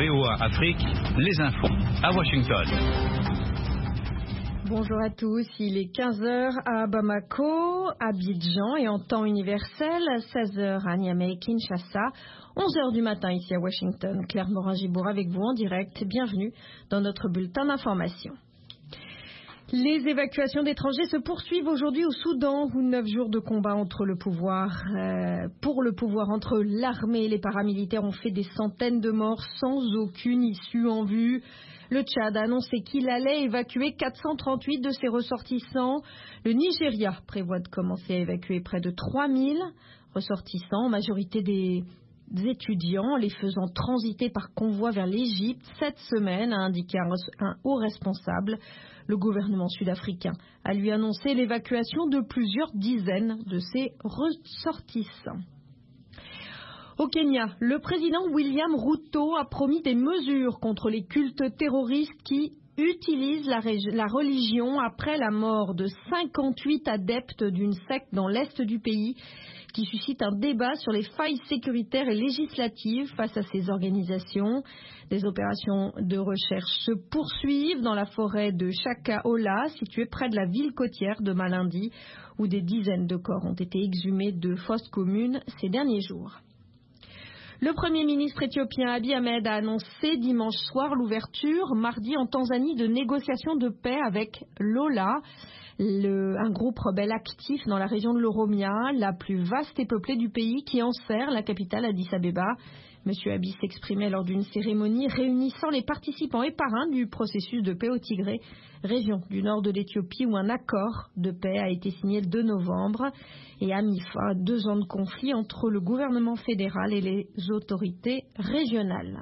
VOA Afrique, les infos à Washington. Bonjour à tous, il est 15h à Bamako, Abidjan et en temps universel, 16h à Niamey et Kinshasa, 11h du matin ici à Washington. Claire Morin-Gibour avec vous en direct, bienvenue dans notre bulletin d'information. Les évacuations d'étrangers se poursuivent aujourd'hui au Soudan, où 9 jours de combat pour le pouvoir entre l'armée et les paramilitaires ont fait des centaines de morts sans aucune issue en vue. Le Tchad a annoncé qu'il allait évacuer 438 de ses ressortissants. Le Nigeria prévoit de commencer à évacuer près de 3000 ressortissants, en majorité des étudiants, les faisant transiter par convoi vers l'Égypte cette semaine, a indiqué un haut responsable. Le gouvernement sud-africain a lui annoncé l'évacuation de plusieurs dizaines de ses ressortissants. Au Kenya, le président William Ruto a promis des mesures contre les cultes terroristes qui utilisent la religion après la mort de 58 adeptes d'une secte dans l'est du pays, qui suscite un débat sur les failles sécuritaires et législatives face à ces organisations. Des opérations de recherche se poursuivent dans la forêt de Chakaola, située près de la ville côtière de Malindi, où des dizaines de corps ont été exhumés de fosses communes ces derniers jours. Le Premier ministre éthiopien Abiy Ahmed a annoncé dimanche soir l'ouverture, mardi en Tanzanie, de négociations de paix avec l'Ola, un groupe rebelle actif dans la région de l'Oromia, la plus vaste et peuplée du pays, qui enserre la capitale Addis Abeba. M. Abiy s'exprimait lors d'une cérémonie réunissant les participants et parrains du processus de paix au Tigré, région du nord de l'Éthiopie où un accord de paix a été signé le 2 novembre et a mis fin à 2 ans de conflit entre le gouvernement fédéral et les autorités régionales.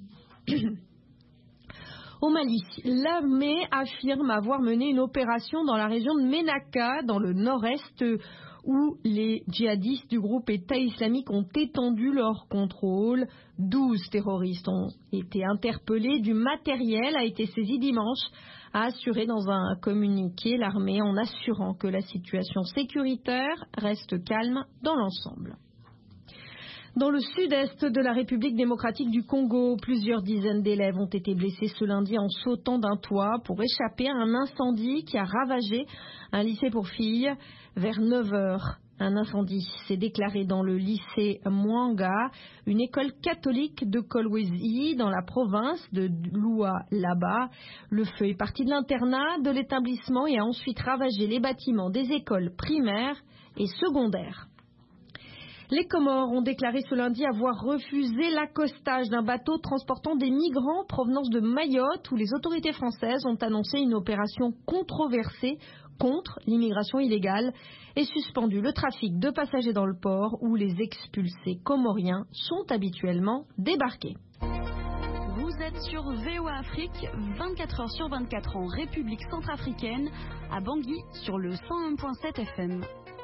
Au Mali, l'armée affirme avoir mené une opération dans la région de Ménaka, dans le nord-est, où les djihadistes du groupe État islamique ont étendu leur contrôle. 12 terroristes ont été interpellés. Du matériel a été saisi dimanche, a assuré dans un communiqué l'armée, en assurant que la situation sécuritaire reste calme dans l'ensemble. Dans le sud-est de la République démocratique du Congo, plusieurs dizaines d'élèves ont été blessés ce lundi en sautant d'un toit pour échapper à un incendie qui a ravagé un lycée pour filles vers 9h. Un incendie s'est déclaré dans le lycée Mwanga, une école catholique de Kolwezi dans la province de Lualaba. Le feu est parti de l'internat de l'établissement et a ensuite ravagé les bâtiments des écoles primaires et secondaires. Les Comores ont déclaré ce lundi avoir refusé l'accostage d'un bateau transportant des migrants en provenance de Mayotte, où les autorités françaises ont annoncé une opération controversée contre l'immigration illégale et suspendu le trafic de passagers dans le port où les expulsés comoriens sont habituellement débarqués. Vous êtes sur VOA Afrique, 24 heures sur 24 en République centrafricaine, à Bangui sur le 101.7 FM.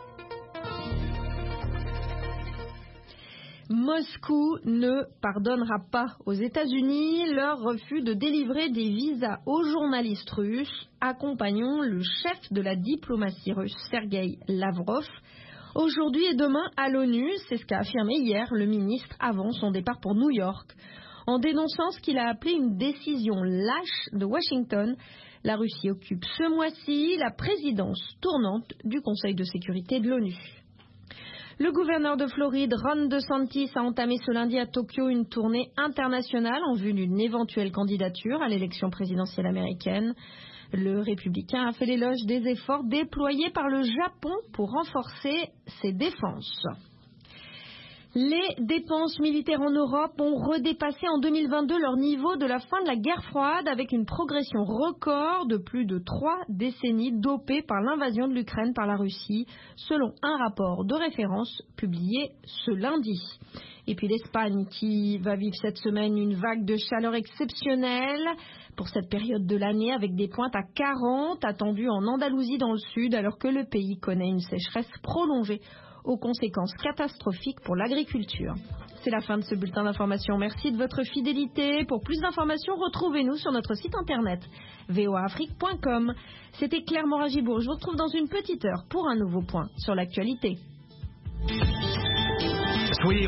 Moscou ne pardonnera pas aux États-Unis leur refus de délivrer des visas aux journalistes russes. Accompagnons le chef de la diplomatie russe, Sergueï Lavrov, aujourd'hui et demain à l'ONU. C'est ce qu'a affirmé hier le ministre avant son départ pour New York. En dénonçant ce qu'il a appelé une décision lâche de Washington, la Russie occupe ce mois-ci la présidence tournante du Conseil de sécurité de l'ONU. Le gouverneur de Floride, Ron DeSantis, a entamé ce lundi à Tokyo une tournée internationale en vue d'une éventuelle candidature à l'élection présidentielle américaine. Le républicain a fait l'éloge des efforts déployés par le Japon pour renforcer ses défenses. Les dépenses militaires en Europe ont redépassé en 2022 leur niveau de la fin de la guerre froide, avec une progression record de plus de 3 décennies dopée par l'invasion de l'Ukraine par la Russie, selon un rapport de référence publié ce lundi. Et puis l'Espagne qui va vivre cette semaine une vague de chaleur exceptionnelle pour cette période de l'année, avec des pointes à 40 attendues en Andalousie dans le sud, alors que le pays connaît une sécheresse prolongée aux conséquences catastrophiques pour l'agriculture. C'est la fin de ce bulletin d'information. Merci de votre fidélité. Pour plus d'informations, retrouvez-nous sur notre site internet voaafrique.com. C'était Claire Morin-Gibour. Je vous retrouve dans une petite heure pour un nouveau point sur l'actualité.